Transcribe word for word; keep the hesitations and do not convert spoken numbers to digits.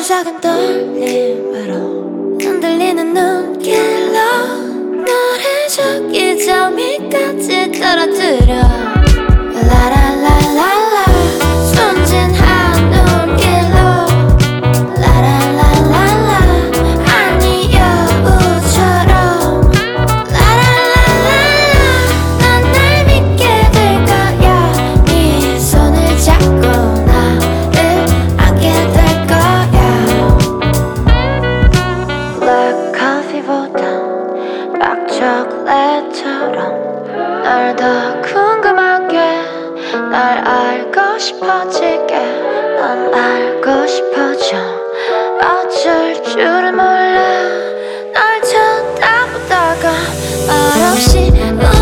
작은 떨림으로 흔들리는 눈길로 너를 저기 저미까지 떨어뜨려 라라라라라 순진한 눈길로 라라라라라 아니 여우처럼 라라라라라 난 날 믿게 될 거야 네 손을 잡고 나를 안게 될 거야 Black coffee보단 dark chocolate처럼 날 더 궁금하게 날 알고 싶어지게 난 알고 싶어져 어쩔 줄을 몰라 날 쳐다보다가 말없이